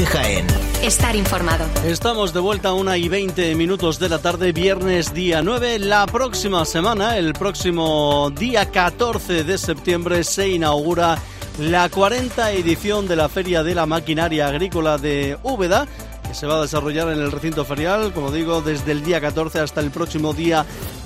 Jaén. Estar informado. Estamos de vuelta a 1:20 de la tarde, viernes día 9. La próxima semana, el próximo día 14 de septiembre, se inaugura la 40ª edición de la Feria de la Maquinaria Agrícola de Úbeda, que se va a desarrollar en el recinto ferial, como digo, desde el día 14 hasta el próximo día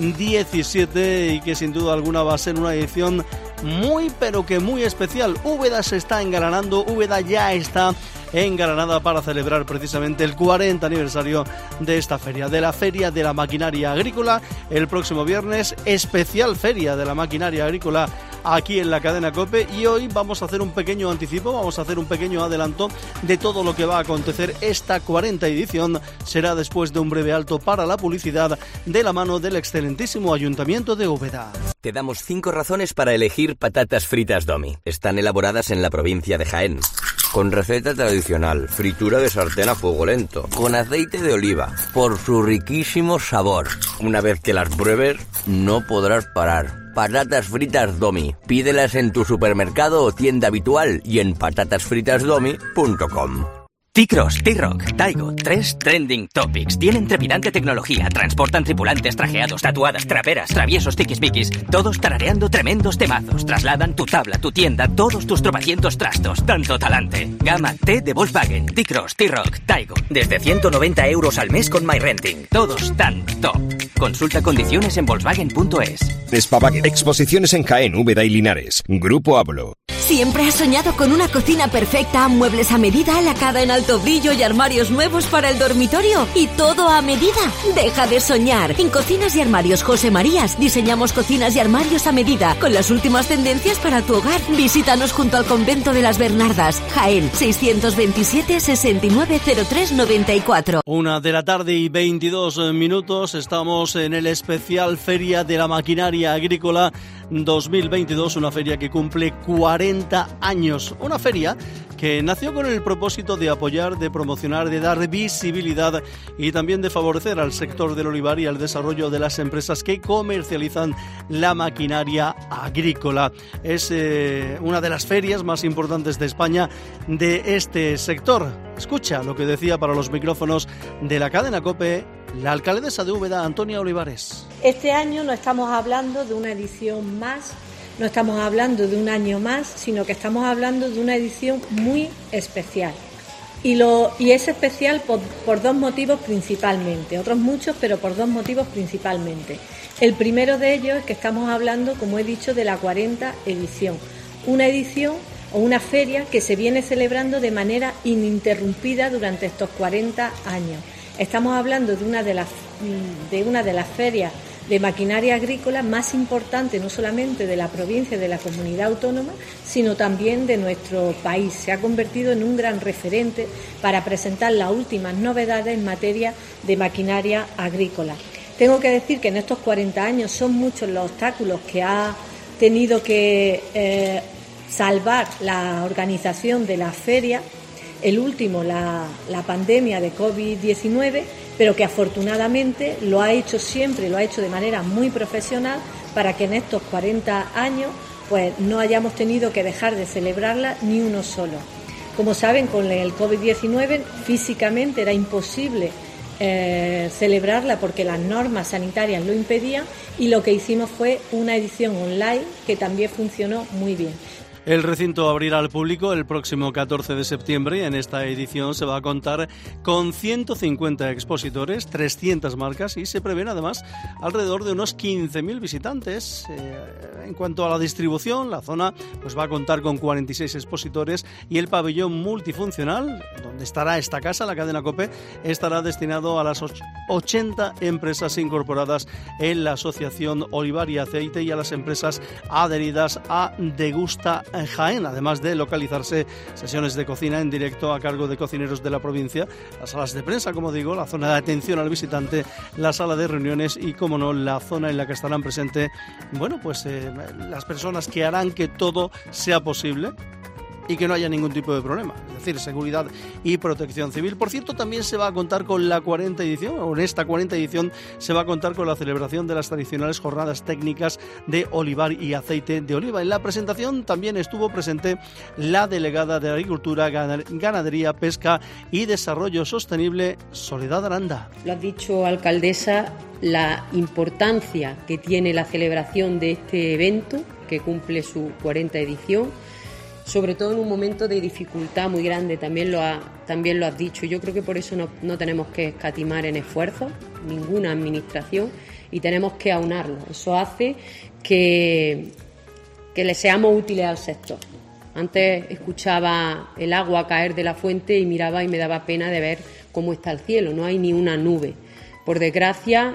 17, y que sin duda alguna va a ser una edición muy pero que muy especial. Úbeda se está engalanando, Úbeda ya está engalanada para celebrar precisamente el 40 aniversario de esta feria, de la Feria de la Maquinaria Agrícola. El próximo viernes, especial Feria de la Maquinaria Agrícola aquí en la cadena COPE, y hoy vamos a hacer un pequeño anticipo, vamos a hacer un pequeño adelanto de todo lo que va a acontecer. Esta 40 edición será después de un breve alto para la publicidad de la mano del excelentísimo Ayuntamiento de Úbeda. Te damos 5 razones para elegir patatas fritas Domi. Están elaboradas en la provincia de Jaén, con receta tradicional, fritura de sartén a fuego lento, con aceite de oliva, por su riquísimo sabor. Una vez que las pruebes, no podrás parar. Patatas fritas Domi. Pídelas en tu supermercado o tienda habitual y en patatasfritasdomi.com. T-Cross, T-Rock, Taigo, 3 trending topics. Tienen trepidante tecnología, transportan tripulantes trajeados, tatuadas, traperas, traviesos, tiquismiquis, todos tarareando tremendos temazos. Trasladan tu tabla, tu tienda, todos tus tropecientos trastos. Tanto talante. Gama T de Volkswagen, T-Cross, T-Rock, Taigo. Desde 190 € al mes con MyRenting. Todos tan top. Consulta condiciones en Volkswagen.es. Spavagen. Exposiciones en Jaén, Úbeda y Linares. Grupo Ablo. ¿Siempre has soñado con una cocina perfecta, muebles a medida, lacada en alto brillo y armarios nuevos para el dormitorio? ¿Y todo a medida? Deja de soñar. En Cocinas y Armarios José Marías diseñamos cocinas y armarios a medida con las últimas tendencias para tu hogar. Visítanos junto al Convento de las Bernardas, Jaén, 627 6903 94. 1:22 estamos en el especial Feria de la Maquinaria Agrícola 2022, una feria que cumple 40 años, una feria que nació con el propósito de apoyar, de promocionar, de dar visibilidad y también de favorecer al sector del olivar y al desarrollo de las empresas que comercializan la maquinaria agrícola. Es una de las ferias más importantes de España de este sector. Escucha lo que decía para los micrófonos de la cadena COPE la alcaldesa de Úbeda, Antonia Olivares. Este año no estamos hablando de una edición más, no estamos hablando de un año más, sino que estamos hablando de una edición muy especial. Y es especial por 2 motivos principalmente, otros muchos, pero por 2 motivos principalmente. El primero de ellos es que estamos hablando, como he dicho, de la 40 edición. Una edición o una feria que se viene celebrando de manera ininterrumpida durante estos 40 años. Estamos hablando de una de las ferias de maquinaria agrícola más importantes, no solamente de la provincia y de la comunidad autónoma, sino también de nuestro país. Se ha convertido en un gran referente para presentar las últimas novedades en materia de maquinaria agrícola. Tengo que decir que en estos 40 años son muchos los obstáculos que ha tenido que salvar la organización de la feria. El último, la pandemia de COVID-19, pero que afortunadamente lo ha hecho siempre, lo ha hecho de manera muy profesional para que en estos 40 años pues no hayamos tenido que dejar de celebrarla ni uno solo. Como saben, con el COVID-19 físicamente era imposible celebrarla porque las normas sanitarias lo impedían, y lo que hicimos fue una edición online que también funcionó muy bien. El recinto abrirá al público el próximo 14 de septiembre y en esta edición se va a contar con 150 expositores, 300 marcas y se prevén además alrededor de unos 15.000 visitantes. En cuanto a la distribución, la zona pues va a contar con 46 expositores y el pabellón multifuncional, donde estará esta casa, la cadena COPE, estará destinado a las 80 empresas incorporadas en la Asociación Olivar y Aceite y a las empresas adheridas a Degusta Jaén, además de localizarse sesiones de cocina en directo a cargo de cocineros de la provincia, las salas de prensa, como digo, la zona de atención al visitante, la sala de reuniones y, como no, la zona en la que estarán presentes, las personas que harán que todo sea posible y que no haya ningún tipo de problema, es decir, seguridad y protección civil. Por cierto, también se va a contar con la 40 edición, o en esta 40 edición se va a contar con la celebración de las tradicionales jornadas técnicas de olivar y aceite de oliva. En la presentación también estuvo presente la delegada de Agricultura, Ganadería, Pesca y Desarrollo Sostenible, Soledad Aranda. Lo has dicho, alcaldesa, la importancia que tiene la celebración de este evento, que cumple su 40 edición, sobre todo en un momento de dificultad muy grande, también lo has dicho. Yo creo que por eso no tenemos que escatimar en esfuerzos, ninguna administración, y tenemos que aunarlo. Eso hace que le seamos útiles al sector. Antes escuchaba el agua caer de la fuente y miraba y me daba pena de ver cómo está el cielo, no hay ni una nube. Por desgracia,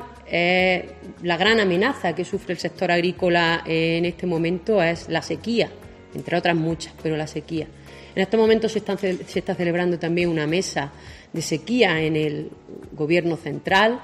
la gran amenaza que sufre el sector agrícola en este momento es la sequía, entre otras muchas, pero la sequía. En este momento se está celebrando también una mesa de sequía en el Gobierno central,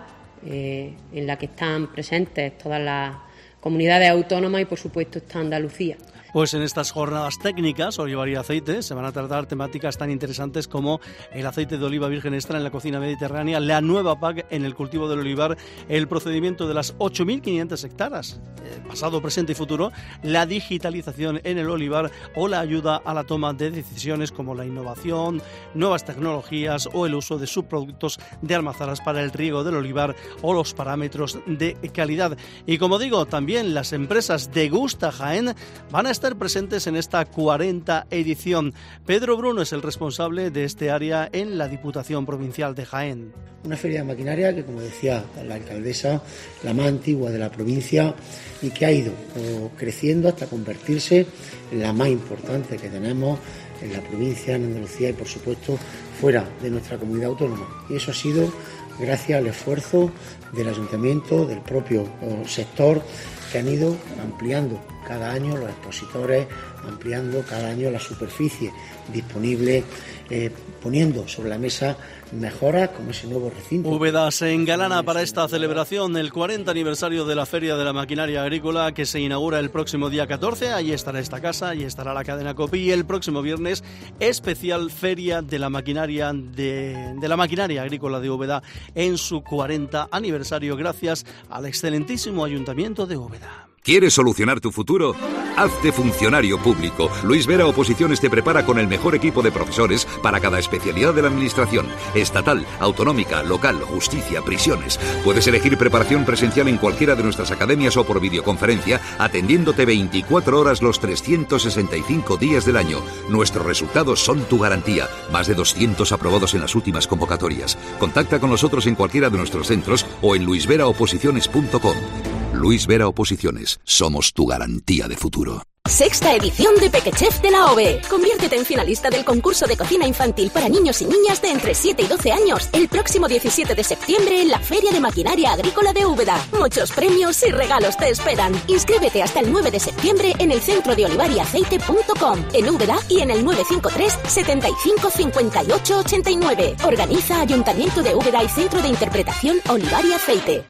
en la que están presentes todas las comunidades autónomas y, por supuesto, está Andalucía. Pues en estas jornadas técnicas, olivar y aceite, se van a tratar temáticas tan interesantes como el aceite de oliva virgen extra en la cocina mediterránea, la nueva PAC en el cultivo del olivar, el procedimiento de las 8.500 hectáreas, pasado, presente y futuro, la digitalización en el olivar o la ayuda a la toma de decisiones como la innovación, nuevas tecnologías o el uso de subproductos de almazaras para el riego del olivar o los parámetros de calidad. Y como digo, también las empresas de Gusta Jaén van a estar presentes en esta 40 edición. Pedro Bruno es el responsable de este área en la Diputación Provincial de Jaén. Una feria de maquinaria que, como decía la alcaldesa, la más antigua de la provincia y que ha ido creciendo hasta convertirse en la más importante que tenemos en la provincia, en Andalucía y, por supuesto, fuera de nuestra comunidad autónoma. Y eso ha sido gracias al esfuerzo del ayuntamiento, del propio sector, que han ido ampliando cada año los expositores, ampliando cada año la superficie disponible, poniendo sobre la mesa mejoras como ese nuevo recinto. Úbeda se engalana para esta celebración, el 40 aniversario de la Feria de la Maquinaria Agrícola, que se inaugura el próximo día 14. Allí estará esta casa, allí estará la cadena Copi, y el próximo viernes especial Feria de la Maquinaria de la Maquinaria Agrícola de Úbeda en su 40 aniversario, gracias al excelentísimo Ayuntamiento de Úbeda. ¿Quieres solucionar tu futuro? Hazte funcionario público. Luis Vera Oposiciones te prepara con el mejor equipo de profesores para cada especialidad de la administración. Estatal, autonómica, local, justicia, prisiones. Puedes elegir preparación presencial en cualquiera de nuestras academias o por videoconferencia, atendiéndote 24 horas los 365 días del año. Nuestros resultados son tu garantía. Más de 200 aprobados en las últimas convocatorias. Contacta con nosotros en cualquiera de nuestros centros o en luisveraoposiciones.com. Luis Vera Oposiciones, somos tu garantía de futuro. Sexta edición de Pequechef de la OVE. Conviértete en finalista del concurso de cocina infantil para niños y niñas de entre 7 y 12 años el próximo 17 de septiembre en la Feria de Maquinaria Agrícola de Úbeda. Muchos premios y regalos te esperan. Inscríbete hasta el 9 de septiembre en el centro de olivariaceite.com, en Úbeda, y en el 953 75 58 89. Organiza Ayuntamiento de Úbeda y Centro de Interpretación Olivar y Aceite.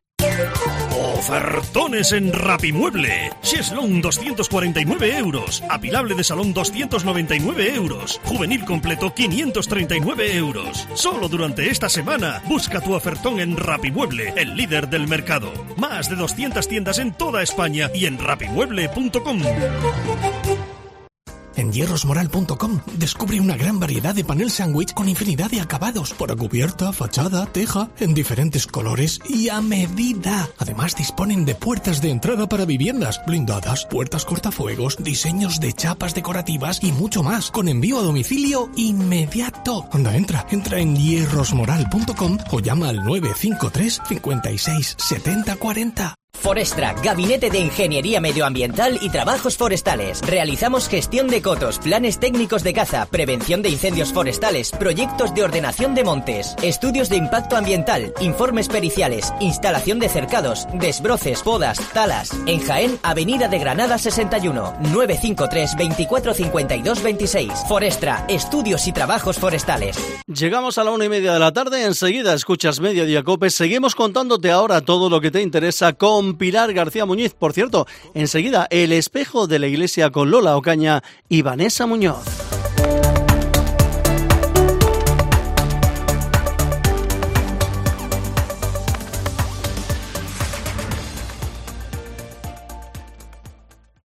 Ofertones en Rapimueble. Cheslón 249 euros. Apilable de salón 299 euros. Juvenil completo 539 euros. Solo durante esta semana. Busca tu ofertón en Rapimueble, el líder del mercado. Más de 200 tiendas en toda España y en rapimueble.com. En hierrosmoral.com descubre una gran variedad de panel sándwich con infinidad de acabados, para cubierta, fachada, teja, en diferentes colores y a medida. Además disponen de puertas de entrada para viviendas, blindadas, puertas cortafuegos, diseños de chapas decorativas y mucho más, con envío a domicilio inmediato. Anda, entra en hierrosmoral.com o llama al 953 56 70 40. Forestra, Gabinete de Ingeniería Medioambiental y Trabajos Forestales. Realizamos gestión de cotos, planes técnicos de caza, prevención de incendios forestales, proyectos de ordenación de montes, estudios de impacto ambiental, informes periciales, instalación de cercados, desbroces, podas, talas. En Jaén, Avenida de Granada 61, 953 24 52 26. Forestra, estudios y trabajos forestales. Llegamos a la 1:30 de la tarde, enseguida escuchas Mediodía Cope. Seguimos contándote ahora todo lo que te interesa con Pilar García Muñiz. Por cierto, enseguida El espejo de la iglesia con Lola Ocaña y Vanessa Muñoz.